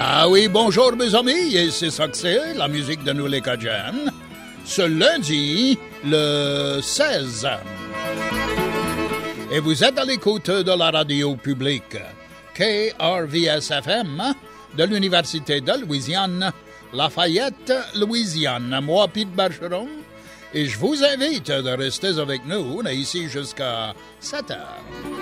Ah oui, bonjour mes amis, et c'est ça que c'est, la musique de nous les Cajuns. Ce lundi, le 16. Et vous êtes à l'écoute de la radio publique KRVS-FM de l'Université de Louisiane, Lafayette, Louisiane. Moi, Pete Bergeron, et je vous invite de rester avec nous. On est ici jusqu'à 7 heures.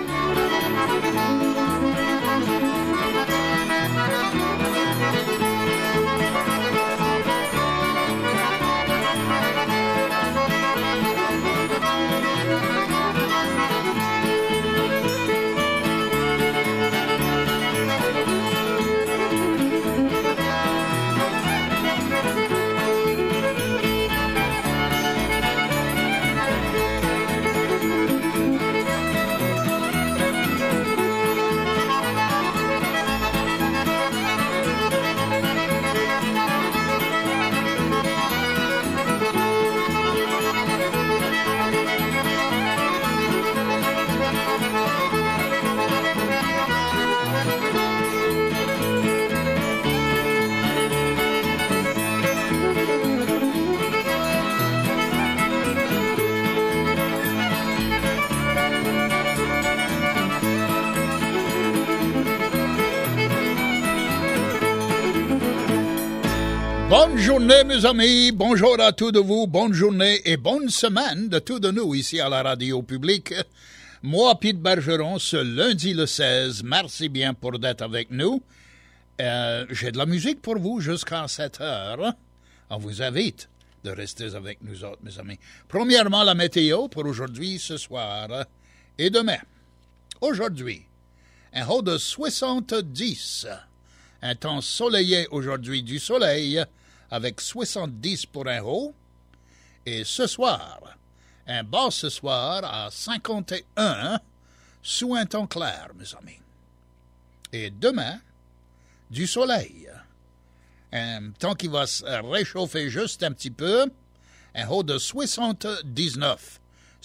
Bonne journée, mes amis. Bonjour à tous de vous. Bonne journée et bonne semaine de tous de nous ici à la radio publique. Moi, Pete Bergeron, ce lundi le 16, merci bien pour d'être avec nous. J'ai de la musique pour vous jusqu'à 7 heures. On vous invite de rester avec nous autres, mes amis. Premièrement, la météo pour aujourd'hui, ce soir et demain. Aujourd'hui, un haut de 70. Un temps soleillé aujourd'hui, du soleil, avec 70 pour un haut. Et ce soir, un bas ce soir à 51, sous un temps clair, mes amis. Et demain, du soleil. Un temps qui va se réchauffer juste un petit peu. Un haut de 79.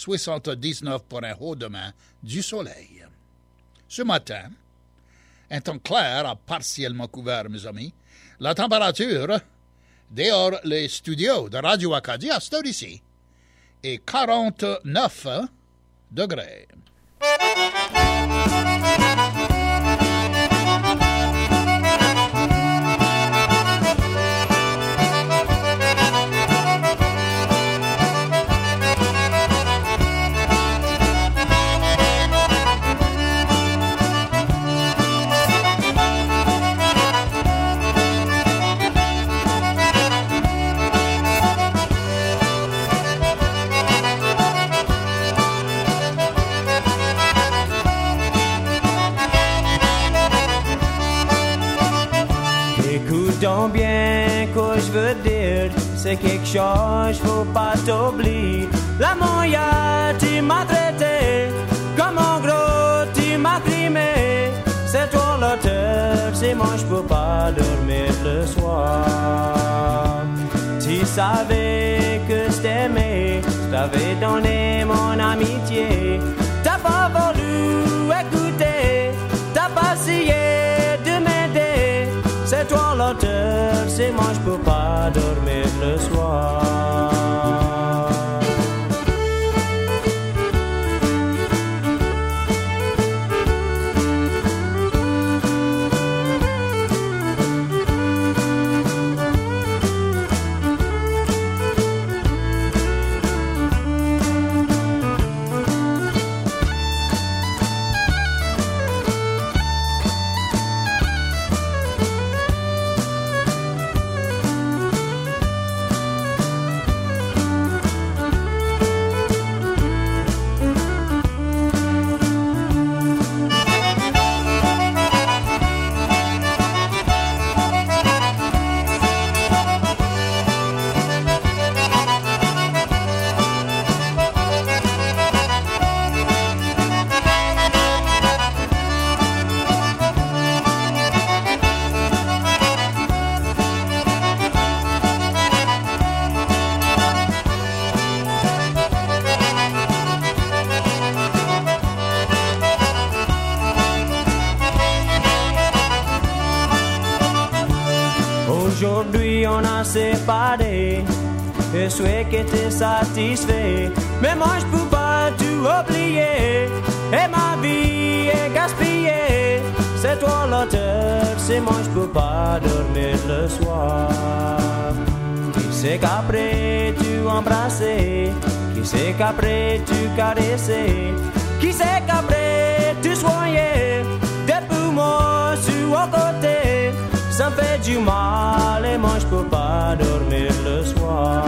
79 pour un haut demain, du soleil. Ce matin, un temps clair à partiellement couvert, mes amis. La température, dehors les studios de Radio Acadie, à cette ici, est 49 degrés. Écoute bien que je veux dire, c'est quelque chose, faut pas t'oublier. La moya, tu m'as traité, comme en gros, tu m'as crimé. C'est toi l'auteur, c'est moi, je peux pas dormir le soir. Tu savais que je t'aimais, je t'avais donné mon amitié. T'as pas voulu écouter, t'as pas essayé de m'aider. C'est toi l'auteur, c'est moi, je peux pas dormir le soir. Aujourd'hui on a séparé. Je souhaite que t'es satisfait. Mais moi je peux pas tout oublier. Et ma vie est gaspillée. C'est toi l'auteur, c'est moi je peux pas dormir le soir. Qui sait qu'après tu embrassais? Qui sait qu'après tu caressais? Qui sait qu'après tu soignais? Des poumons sur à côté. Ça fait du mal et moi je peux pas dormir le soir.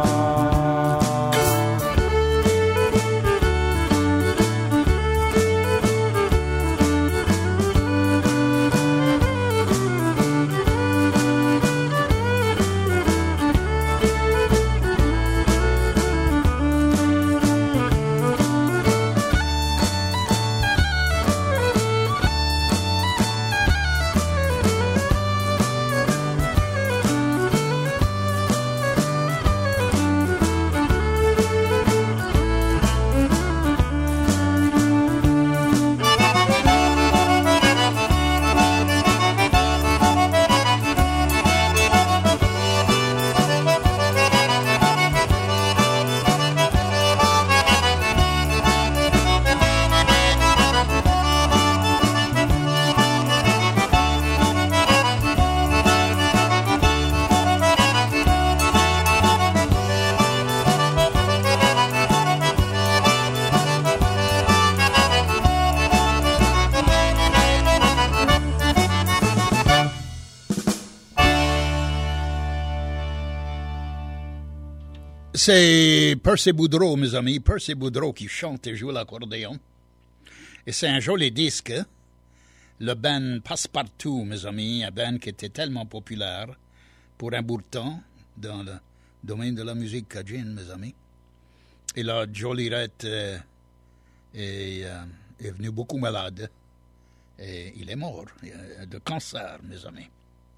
C'est Percy Boudreau, mes amis, Percy Boudreau qui chante et joue l'accordéon. Et c'est un joli disque. Le band Passepartout, mes amis, un band qui était tellement populaire pour un bout de temps dans le domaine de la musique cajun, mes amis. Et là, Jolirette est venu beaucoup malade. Et il est mort de cancer, mes amis.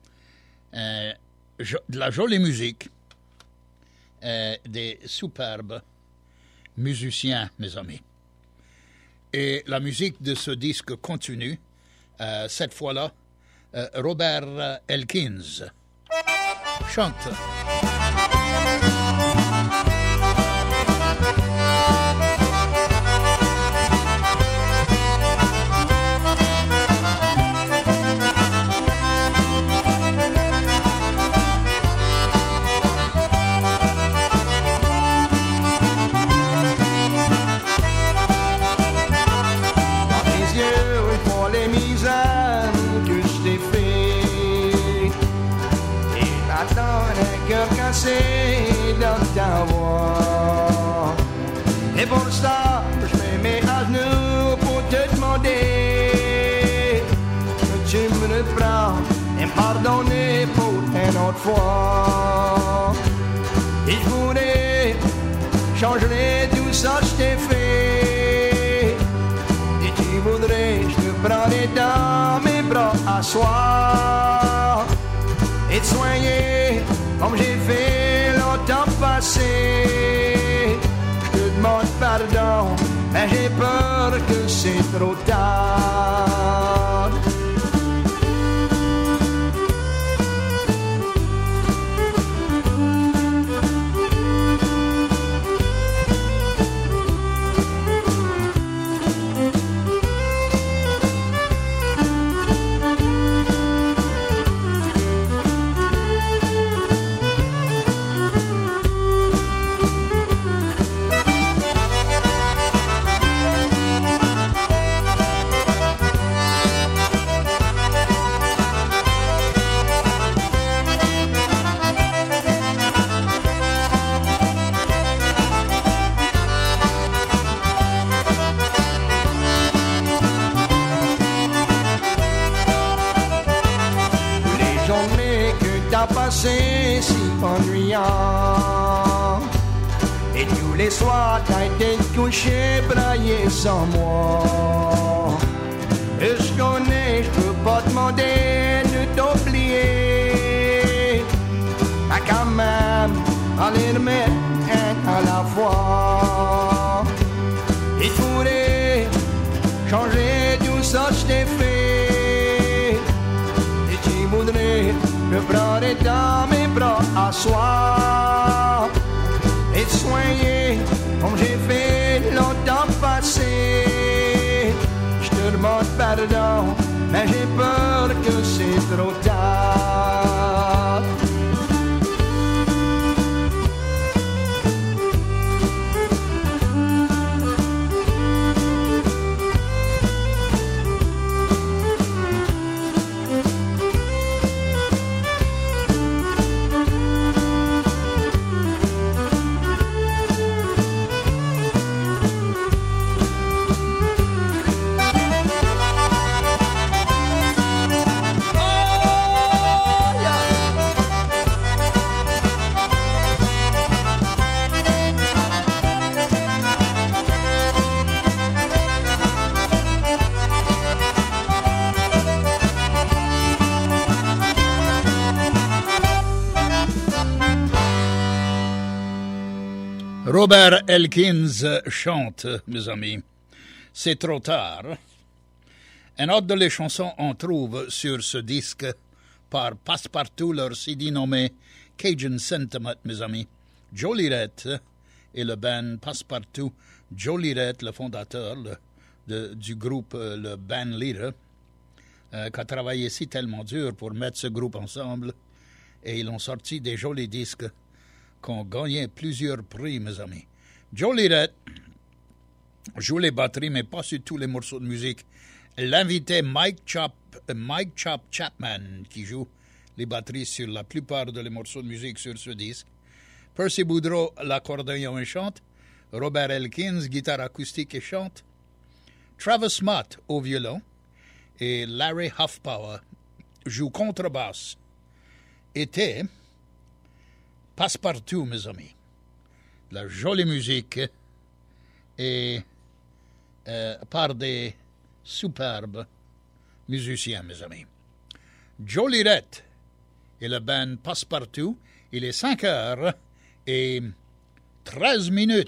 De la jolie musique. Des superbes musiciens, mes amis. Et la musique de ce disque continue, cette fois-là, Robert Elkins chante. Dans ta voix. Et pour ça, je mets mes genoux pour te demander que tu me le prends et me pardonner pour une autre fois. Et je voudrais changer tout ça que je t'ai fait. Et tu voudrais, je te prendrais dans mes bras à soi et te soigner comme j'ai fait longtemps passé. Je te demande pardon, mais j'ai peur que c'est trop tard. C'est si ennuyant. Et tous les soirs t'as été couché, braillé sans moi. Et je connais, je peux pas demander de t'oublier. Mais quand même, allez remettre un à la fois. Il faudrait changer tout ça que je t'ai fait. Et tu voudrais me prendre t'aurai dans mes bras à soir et te soigner comme j'ai fait longtemps passé. Je te demande pardon, mais j'ai peur que c'est trop tard. Robert Elkins chante, mes amis. C'est trop tard. Un autre de les chansons on trouve sur ce disque par Passepartout, leur CD nommé Cajun Sentiment, mes amis. Joe Lirette et le band Passepartout. Joe Lirette, le fondateur du groupe, le band leader, qui a travaillé si tellement dur pour mettre ce groupe ensemble. Et ils ont sorti des jolis disques qui ont gagné plusieurs prix, mes amis. Joe Lirette joue les batteries, mais pas sur tous les morceaux de musique. L'invité Mike Chop Chapman, qui joue les batteries sur la plupart des morceaux de musique sur ce disque. Percy Boudreau, l'accordéon et chante. Robert Elkins, guitare acoustique et chante. Travis Mott au violon. Et Larry Huffpower joue contrebasse. Était Passepartout, mes amis. La jolie musique et par des superbes musiciens, mes amis. Joe Lirette et le band Passepartout. Il est 5h et 13 minutes.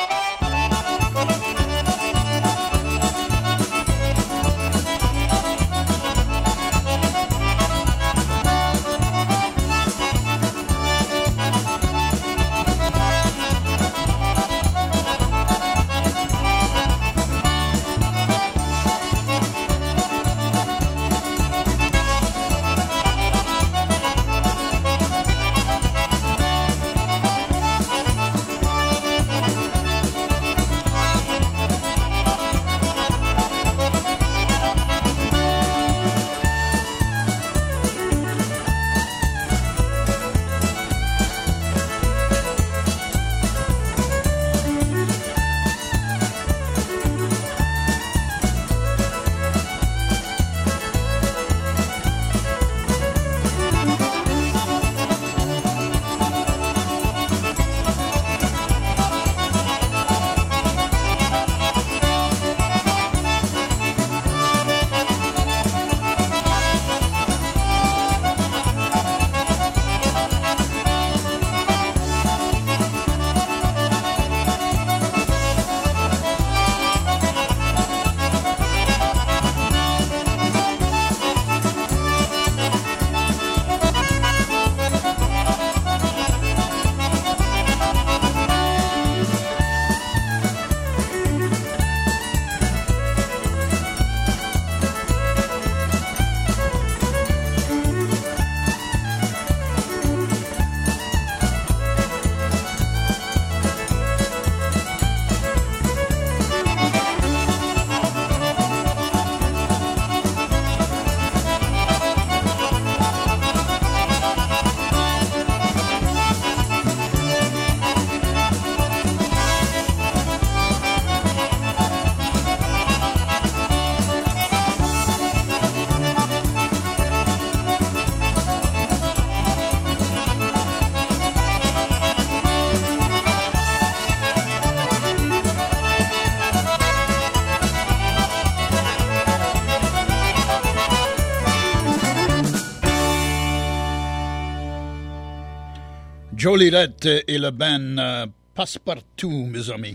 Joe Lirette et le band Passepartout, mes amis.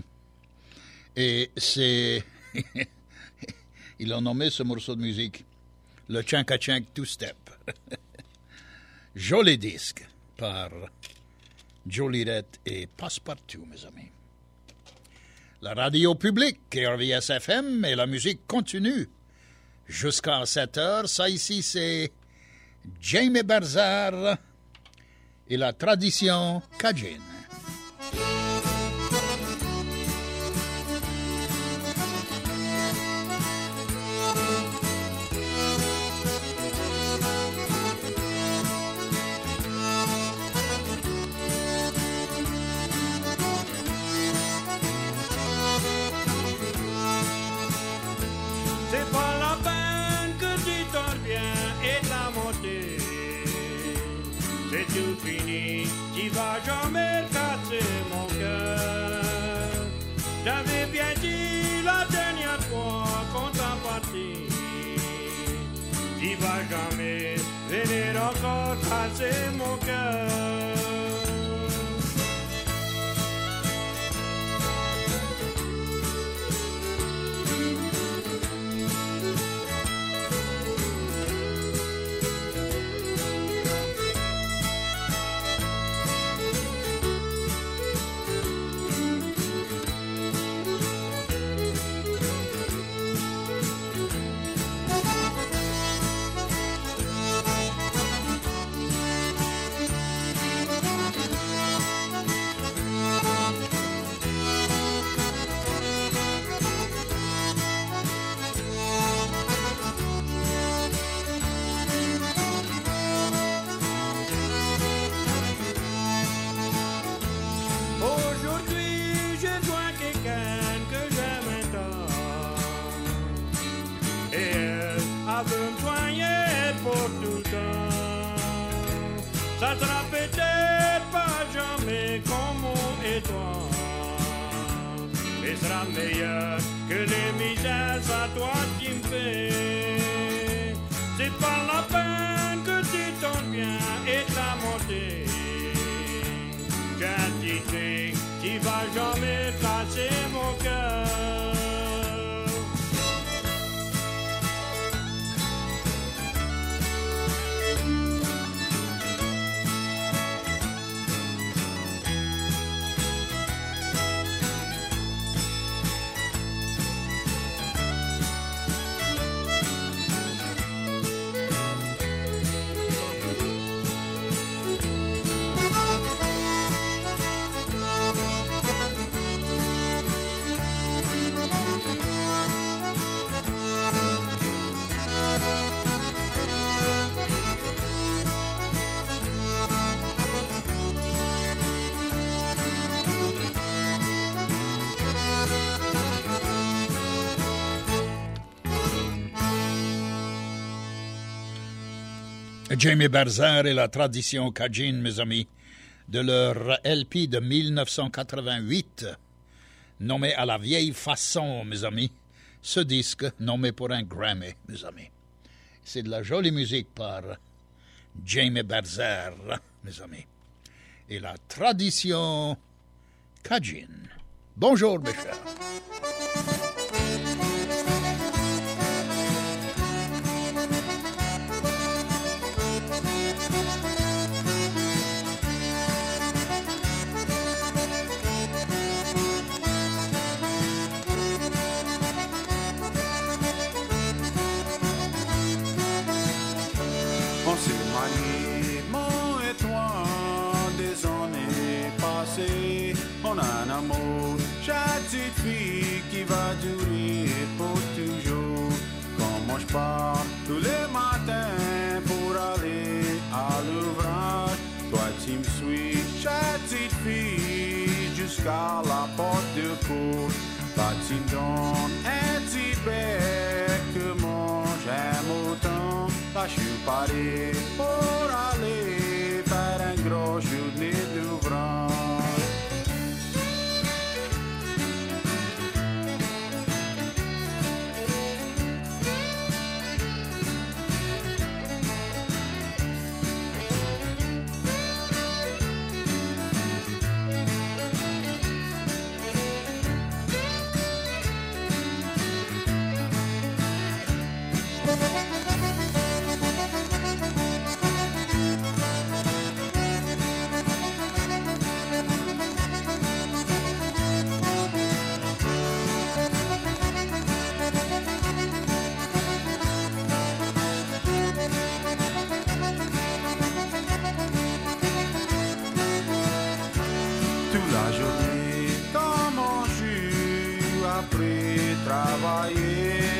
Et c'est... Ils ont nommé ce morceau de musique le Chanka Chank Two Step. Joli disque par Joliette et Passepartout, mes amis. La radio publique, RVS FM, et la musique continue jusqu'à 7 heures. Ça ici, c'est Jamie Berzard et la tradition Cajun. Qui va jamais casser mon cœur. J'avais bien dit la dernière fois qu'on t'a parti. Qui va jamais venir encore casser mon cœur. Ça sera peut-être pas jamais comme mon et toi, mais sera meilleur que les misères à toi qui me fais. C'est pas la peine que tu t'en viens et t'as monté. J'ai un petit truc qui va jamais casser mon cœur. Jamie Berzard et la tradition Cajun, mes amis, de leur LP de 1988, nommé à la vieille façon, mes amis. Ce disque, nommé pour un Grammy, mes amis. C'est de la jolie musique par Jamie Berzard, mes amis. Et la tradition Cajun. Bonjour, mes chers. On a un amour, chaque petite fille qui va durer pour toujours. Quand moi je pars tous les matins pour aller à l'ouvrage, toi tu me suis, chaque petite fille, jusqu'à la porte de cour. Là tu me donnes un petit bec que moi j'aime autant. Là je suis paré pour aller faire un gros journée d'ouvrage.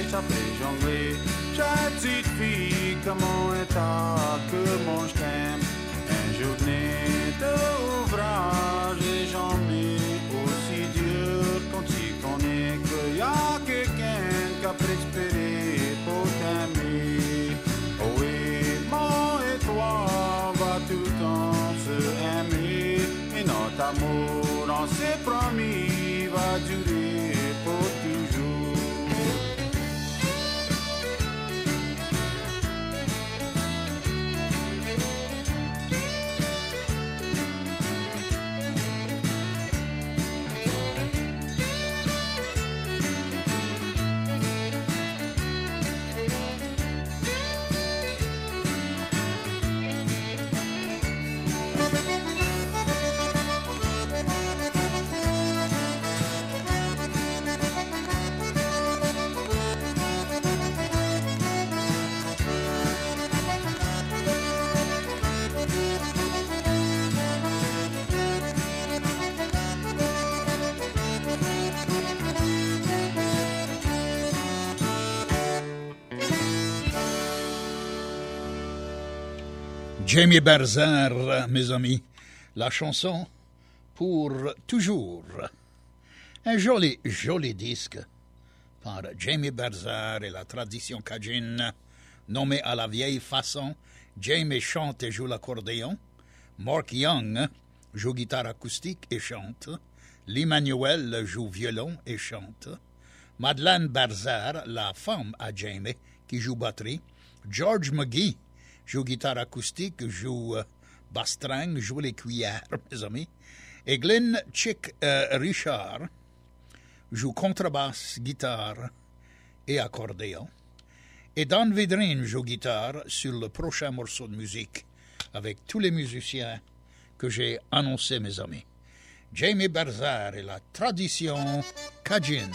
ça fait jongler. Chaque petite fille, comment est-ce que moi je t'aime? Un journée d'ouvrage et j'en ai aussi dur quand tu connais qu'il y a quelqu'un qui a préspéré pour t'aimer. Oh oui, moi et toi, va tout le temps se aimer. Et notre amour, on s'est promis, va durer pour toujours. Jamie Berzard, mes amis, la chanson pour toujours. Un joli disque par Jamie Berzard et la tradition cajun, nommé à la vieille façon. Jamie chante et joue l'accordéon. Mark Young joue guitare acoustique et chante. Lee Manuel joue violon et chante. Madeleine Berzard, la femme à Jamie, qui joue batterie. George McGee joue guitare acoustique, joue basse-string, joue les cuillères, mes amis. Et Glenn Chick Richard joue contrebasse, guitare et accordéon. Et Dan Vidrin joue guitare sur le prochain morceau de musique avec tous les musiciens que j'ai annoncés, mes amis. Jamie Berzard et la tradition cajun.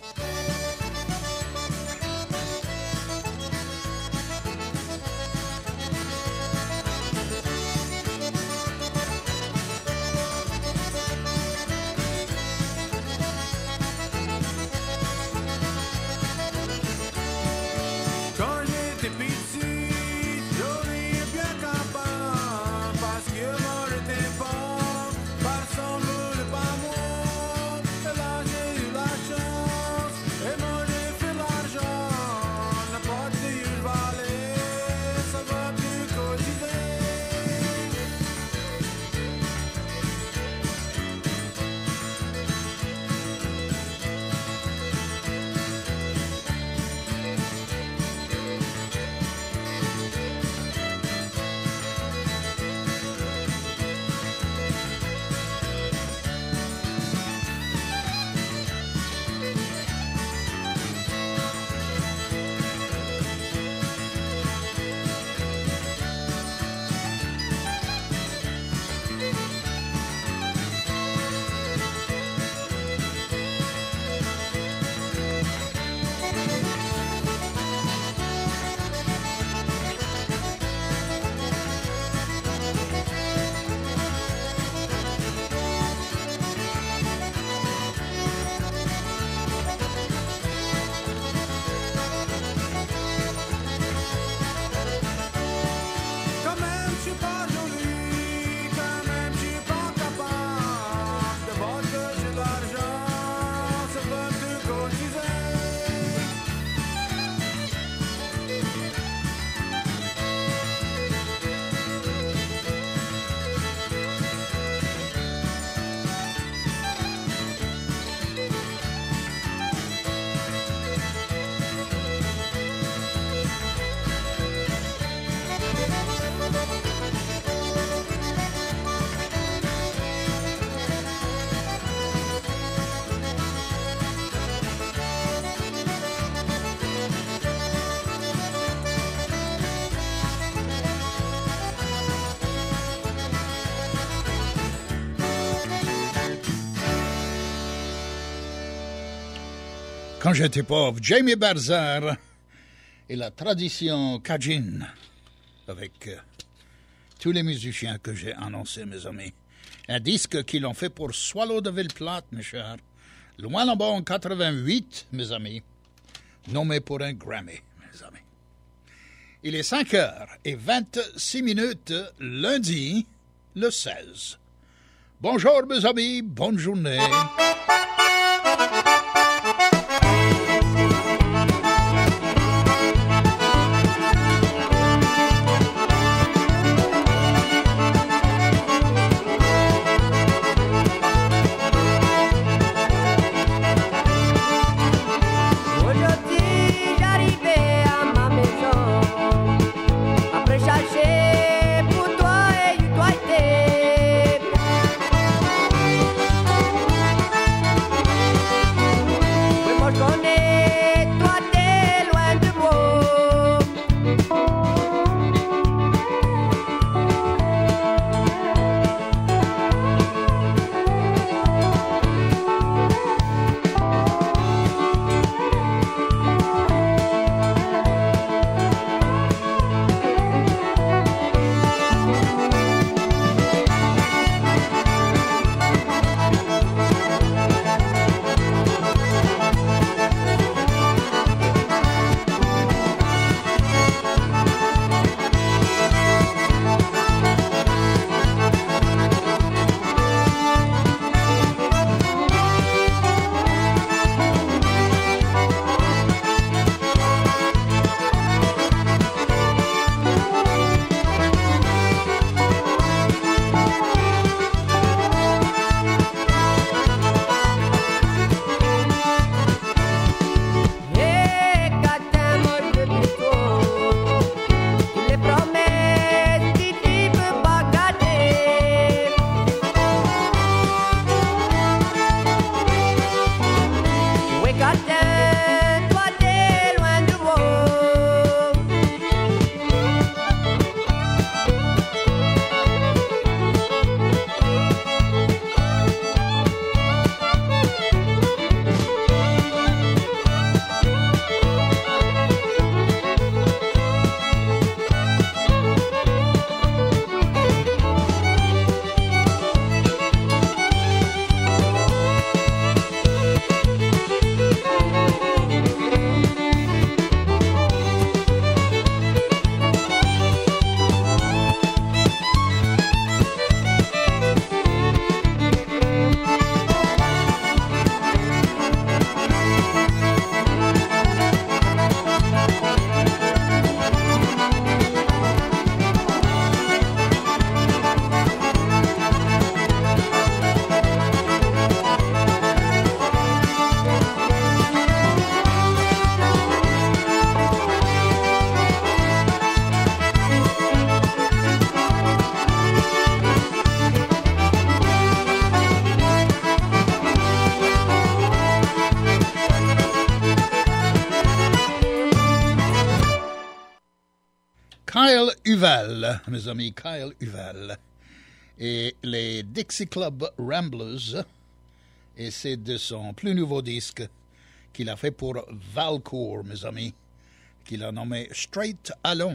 Quand j'étais pauvre, Jamie Berzard et la tradition cajun avec tous les musiciens que j'ai annoncés, mes amis. Un disque qu'ils ont fait pour Swallow de Ville Plate, mes chers. Loin là-bas en 88, mes amis. nommé pour un Grammy, mes amis. Il est 5h26, lundi, le 16. Bonjour, mes amis, bonne journée. Kyle Huval, mes amis, Kyle Huval. Et les Dixie Club Ramblers, et c'est de son plus nouveau disque qu'il a fait pour Valcourt, mes amis, qu'il a nommé Straight Alone.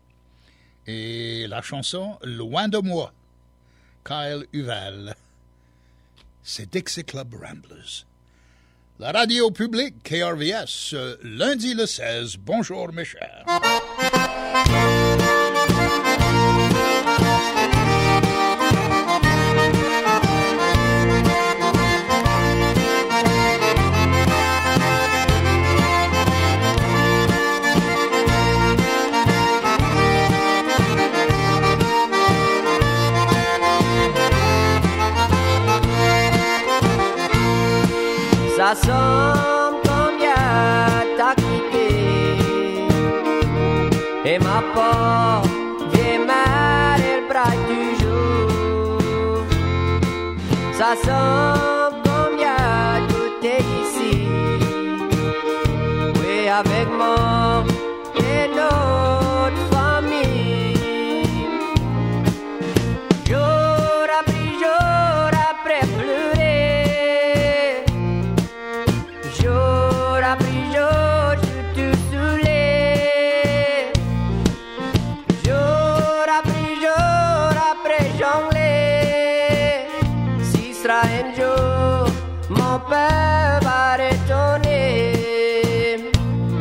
Et la chanson Loin de moi, Kyle Huval. C'est Dixie Club Ramblers. La radio publique KRVS, lundi le 16. Bonjour, mes chers. Ça semble comme y'a t'as quitté et ma porte vient mal, elle braille toujours. Ça semble comme y'a tout est ici, oui avec moi et notre famille. Jour après pleurer. Mon père va retourner.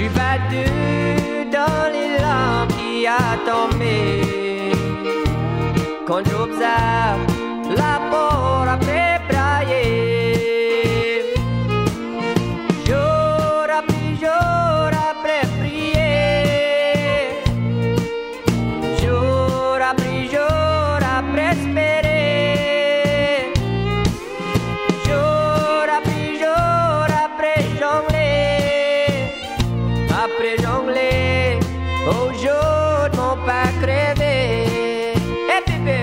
suis battu dans les larmes qui a tombé. Quand j'observe la mort après brailler, jour après prier, jour après espérer, jour après jongler, au jour de mon pas crevé. Et bébé.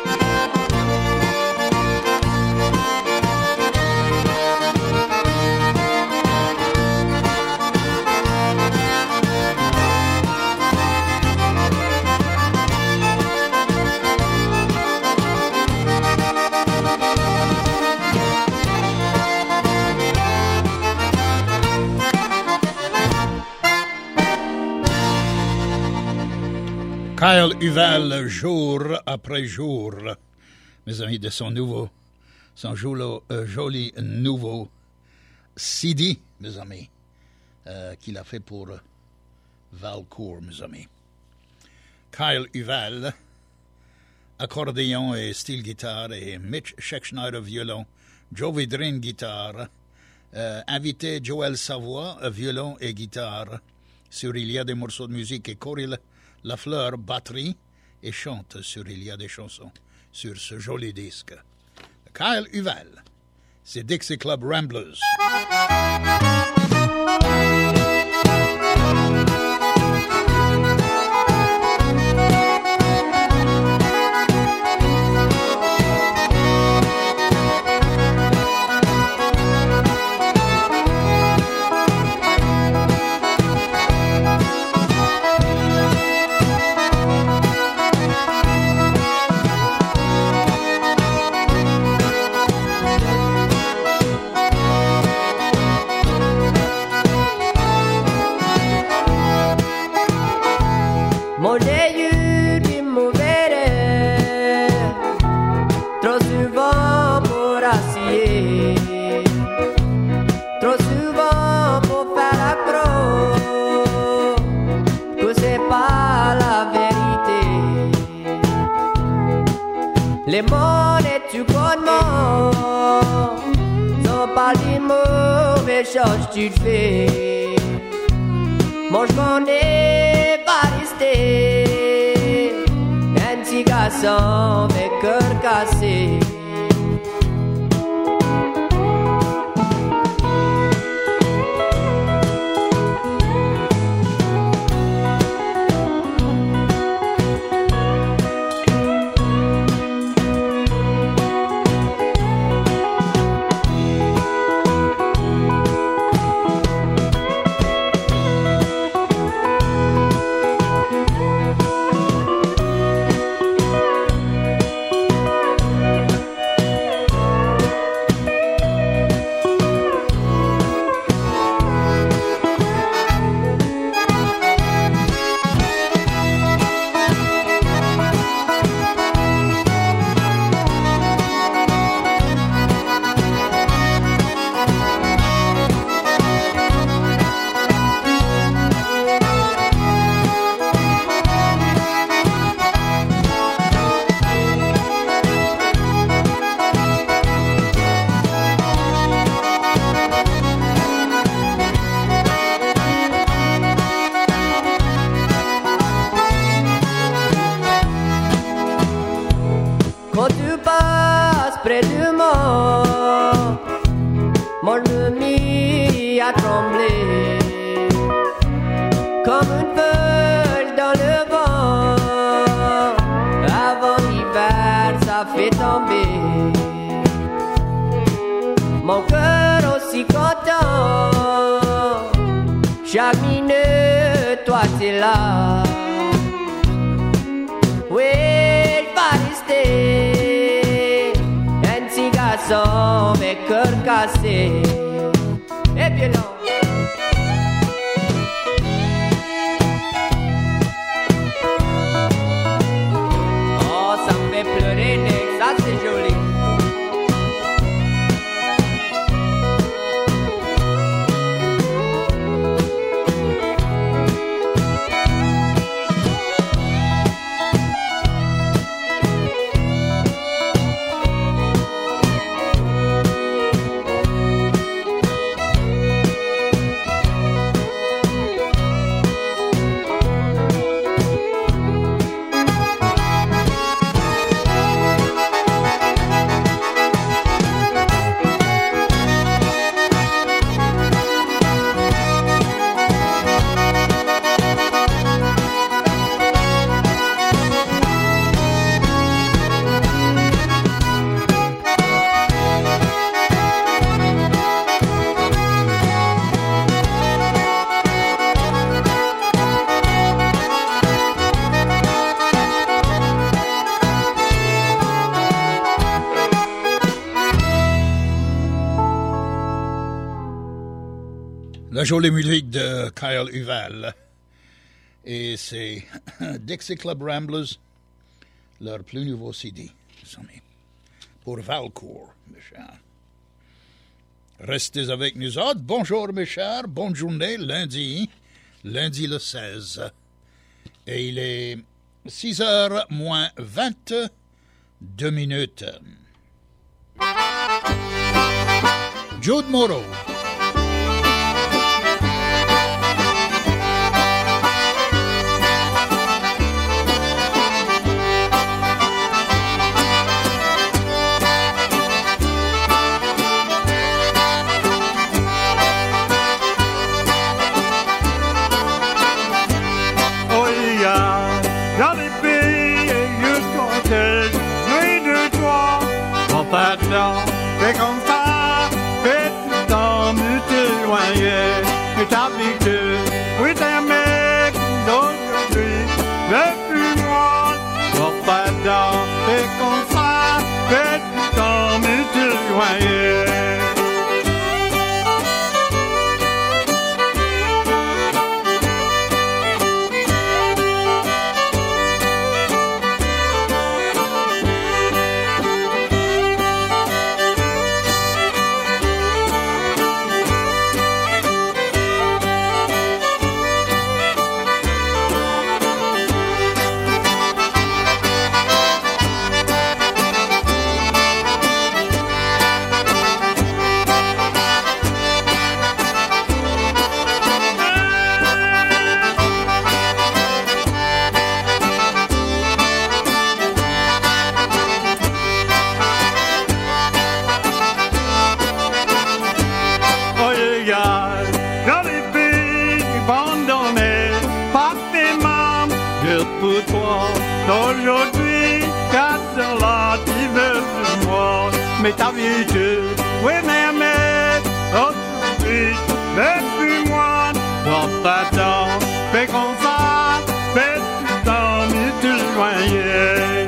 Kyle Huval, jour après jour, mes amis, de son joli nouveau CD, mes amis, qu'il a fait pour Valcourt, mes amis. Kyle Huval, accordéon et style guitare, et Mitch Scheckschneider, violon, Joe Vidrin, guitare, invité Joël Savoie, violon et guitare. Sur Il y a des morceaux de musique et Corinne Lafleur, batterie, et chante sur Il y a des chansons sur ce joli disque. Kyle Huval, c'est Dixie Club Ramblers. Les monnaies tu bonnement, sans pas les mauvaises choses tu te fais. Moi je m'en ai pas resté, un petit garçon avec cœur cassé. Mon cœur aussi content, chaque minute, toi t'es là. Oui, il va rester un petit garçon avec cœur cassé et violent. Oh, ça me fait pleurer, Nick, ça c'est joli. La jolie musique de Kyle Huval. Et c'est Dixie Club Ramblers, leur plus nouveau CD, pour Valcourt, mes chers. Restez avec nous autres. Bonjour, mes chers. Bonne journée, lundi le 16. Et il est 6h moins 22 minutes. Jude Morrow. Fais comme ça, fais tout le temps, mais t'éloigner. Et t'habitues, oui t'aimer, d'aujourd'hui, depuis moi. Sors pas dedans, fais comme ça, fais tout le temps, mais t'éloigner. Aujourd'hui, quatre là, tu veux de moi. Mais t'habitues, oui, mais aujourd'hui, depuis moi. Sors pas dedans, fais comme ça, fais tout le temps, mais tu loigner.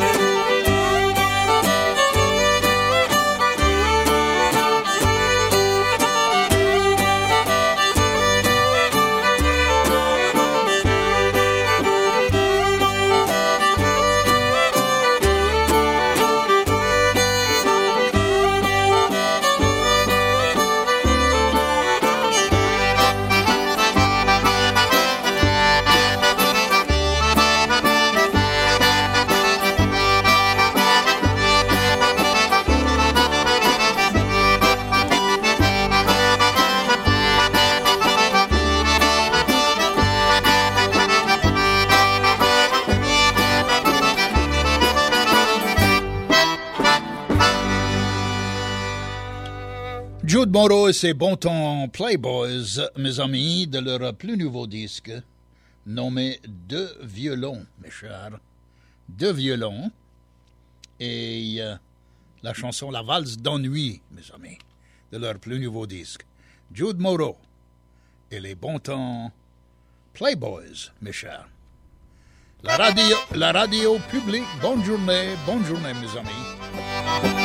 Jude Morrow et ses bons temps Playboys, mes amis, de leur plus nouveau disque, nommé Deux violons, mes chers. Deux violons. Et la chanson La valse d'ennui, mes amis, de leur plus nouveau disque. Jude Morrow et les bons temps Playboys, mes chers. La radio publique, bonne journée, mes amis.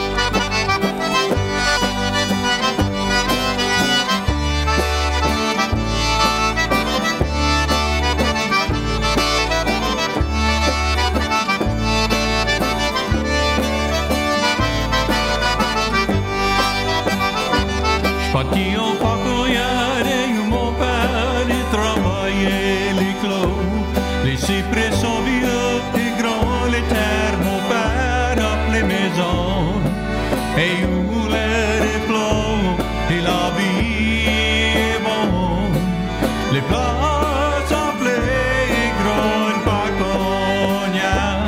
Parti en Pacoyard et où mon père y travaillait les clos. Les cyprès sont vieux et grands, les terres, mon père appelait maison. Et où l'air est clos et la vie est bonne. Les places appelées grands Pacoyard.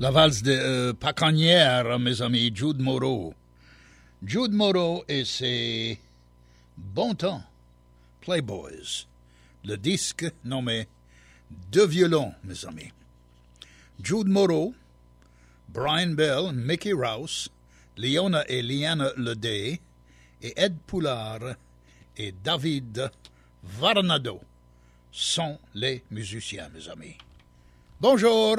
La valse de Pacannière, mes amis, Jude Moreau. Jude Moreau et ses bons temps, Playboys. Le disque nommé Deux violons, mes amis. Jude Moreau, Brian Bell, Mickey Rouse, Leona et Liana Leday, et Ed Poulard et David Varnado sont les musiciens, mes amis. Bonjour!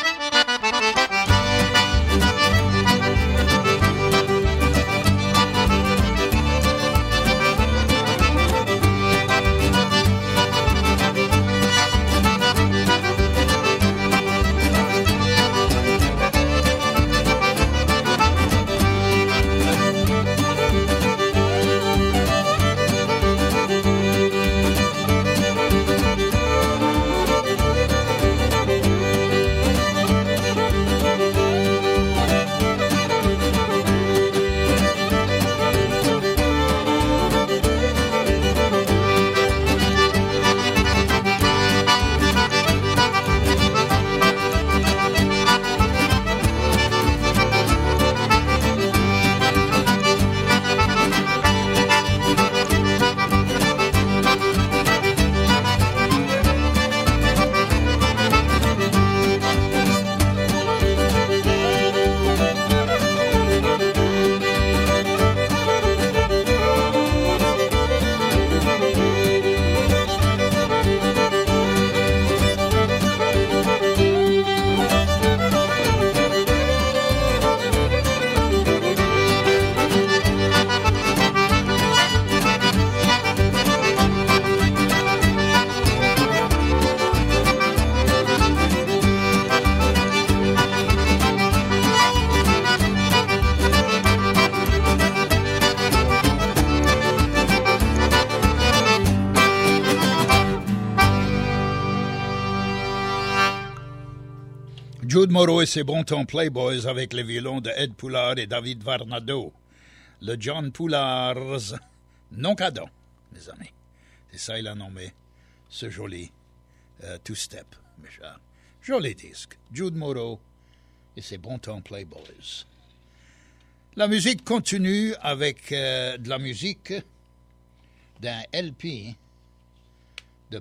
Jude Moreau et ses bons temps Playboys avec les violons de Ed Poulard et David Varnado. Le John Poulard's non-cadon, mes amis. C'est ça il a nommé ce joli two-step, mes chers. Joli disque. Jude Moreau et ses bons temps Playboys. La musique continue avec de la musique d'un LP de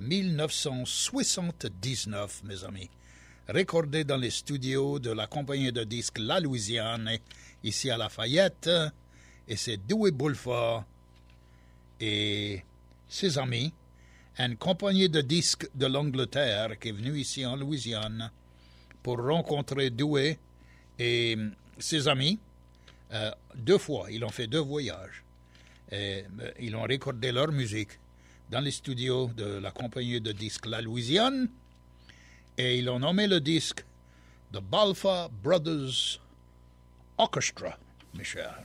1979, mes amis. Recordé dans les studios de la compagnie de disques La Louisiane, ici à Lafayette, et c'est Dewey Bulford et ses amis, une compagnie de disques de l'Angleterre qui est venue ici en Louisiane pour rencontrer Dewey et ses amis. 2 fois, ils ont fait 2 voyages. Et, ils ont recordé leur musique dans les studios de la compagnie de disques La Louisiane. Et ils ont nommé le disque The Balfa Brothers Orchestra, mes chers.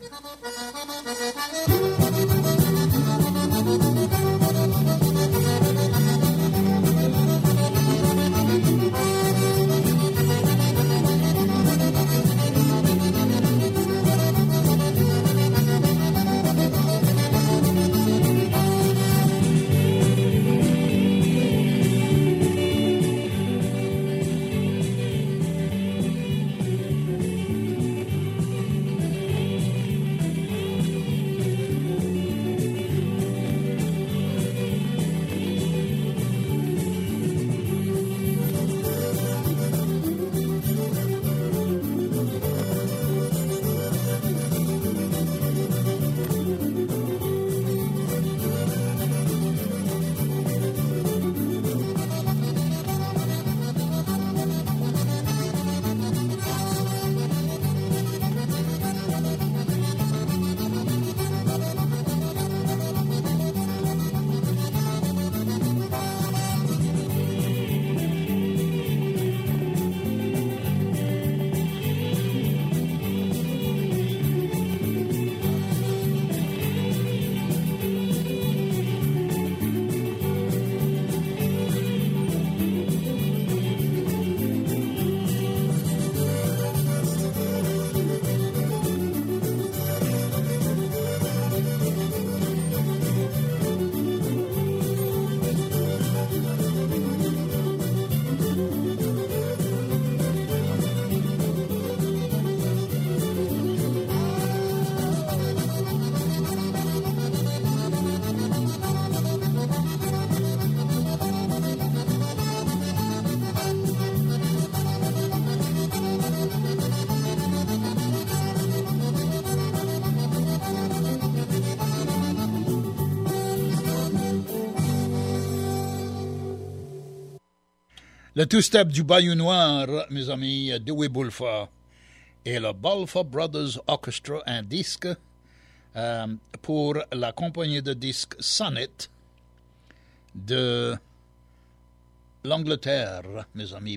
Le two-step du Bayou Noir, mes amis, Dewey Bulfa et le Bulfa Brothers Orchestra, un disque pour la compagnie de disques Sonnet de l'Angleterre, mes amis,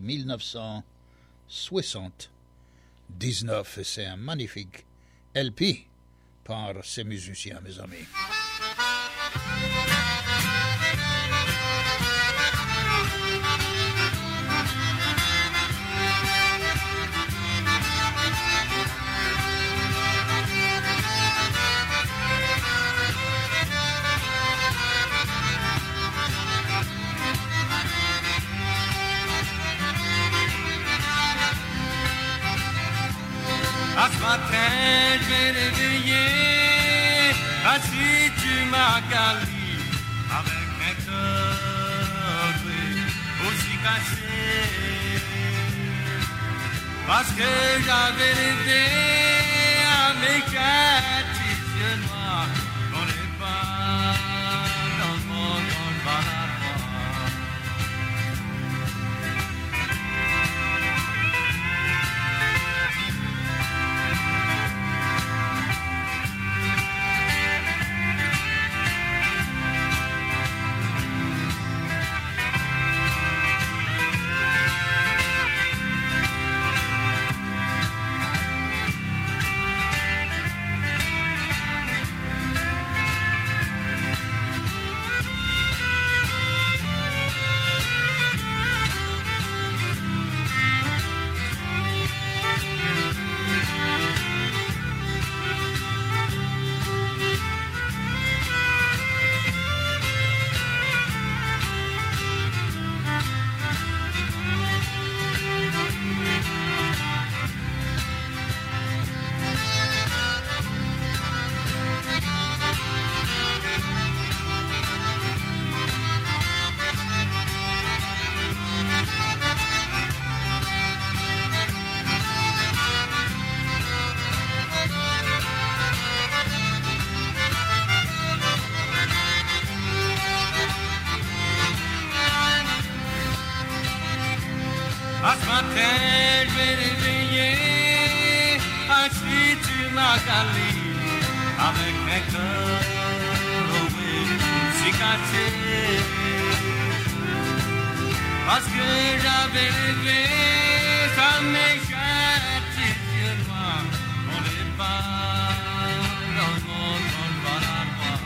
1979. Et c'est un magnifique LP par ces musiciens, mes amis. À ce matin, je vais réveiller, assis tu m'as calé, avec mes cœurs aussi cassés. Parce que j'avais rêvé avec un petit yeux noirs, on n'est pas dans le monde, on va la voir. À ce matin, je vais réveiller, assis tu m'as calé, avec mes cœurs aussi cassés. Parce que j'avais rêvé, ça m'échappe, tes yeux noirs, on n'est pas dans le monde, on va la voir.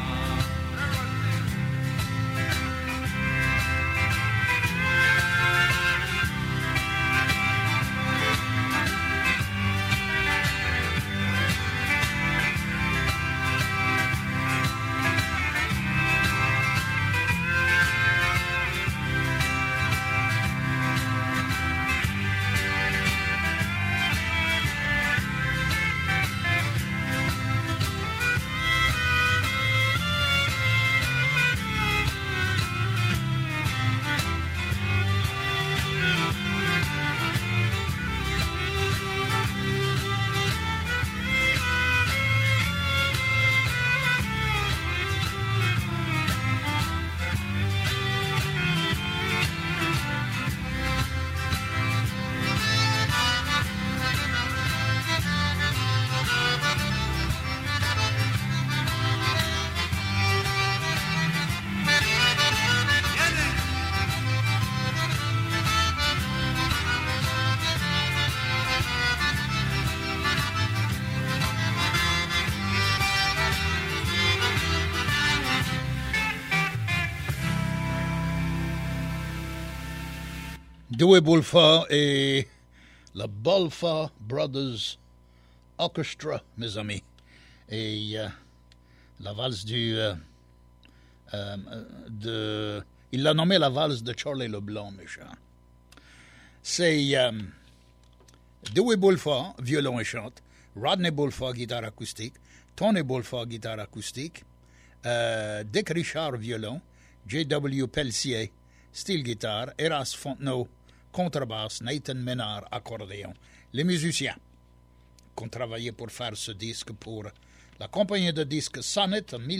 Dewey Bulfa et le Bulfa Brothers Orchestra, mes amis. Et la valse il l'a nommé la valse de Charlie Leblanc, méchant. C'est Dewey Bulfa, violon et chante, Rodney Bulfa, guitare acoustique, Tony Bulfa, guitare acoustique, Dick Richard, violon, J.W. Pelletier, style guitare, Eras Fontenot, contrebasse, Nathan Ménard, accordéon. Les musiciens qui ont travaillé pour faire ce disque pour la compagnie de disques Sonnet en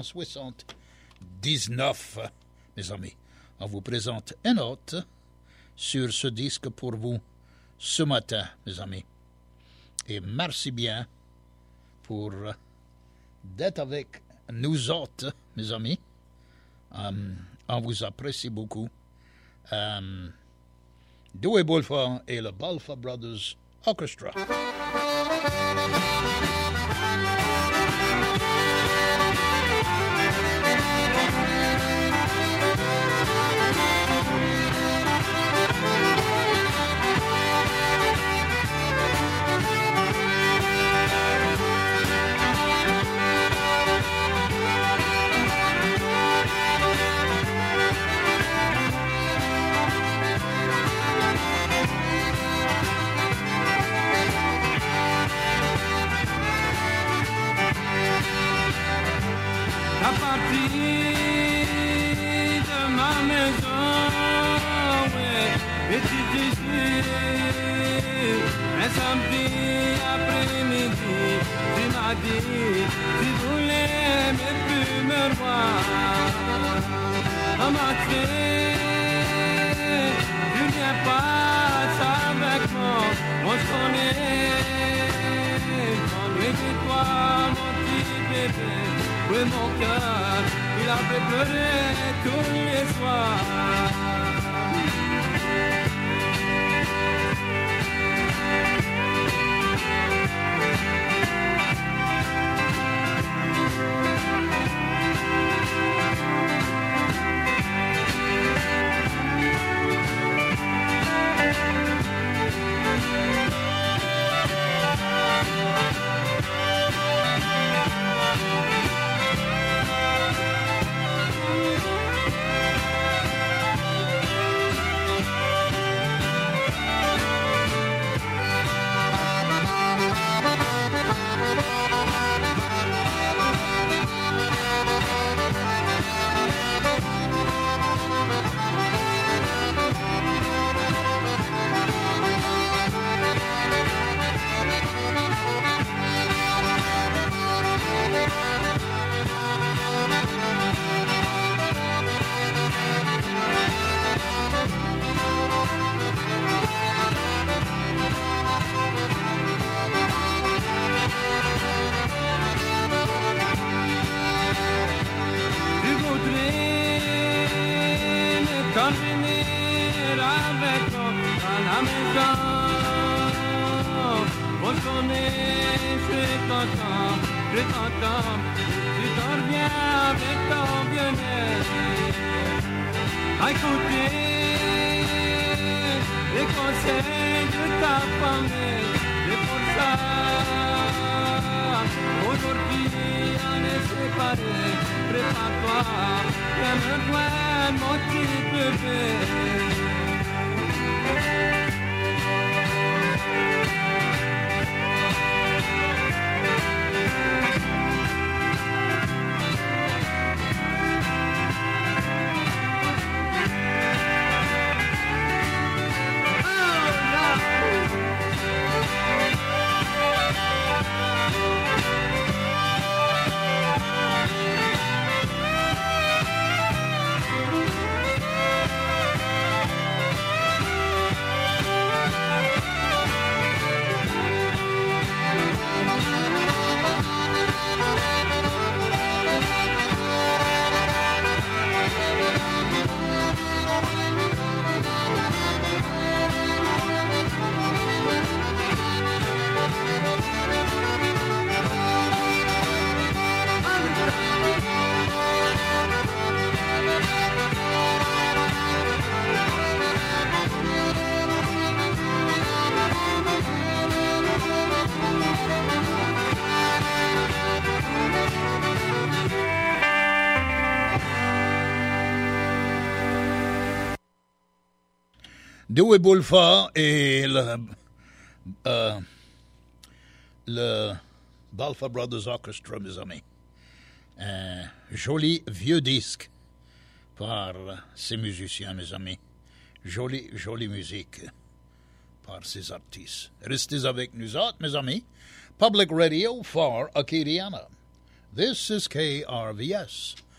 1979. Mes amis, on vous présente un autre sur ce disque pour vous ce matin, mes amis. Et merci bien pour d'être avec nous autres, mes amis. On vous apprécie beaucoup. Dewey Bulfa et le Balfa Brothers Orchestra. Un samedi après-midi, tu m'as dit, tu voulais mais plus me voir. On m'a fait, tu viens pas avec moi, on se connaît. M'ennuie de toi, mon petit bébé, oui mon cœur, il a fait pleurer tous les soirs. Dewey Bulfa et le Balfa Brothers Orchestra, mes amis. Un joli vieux disque par ces musiciens, mes amis. Jolie musique par ces artistes. Restez avec nous autres, mes amis. Public Radio for Acadiana. This is KRVS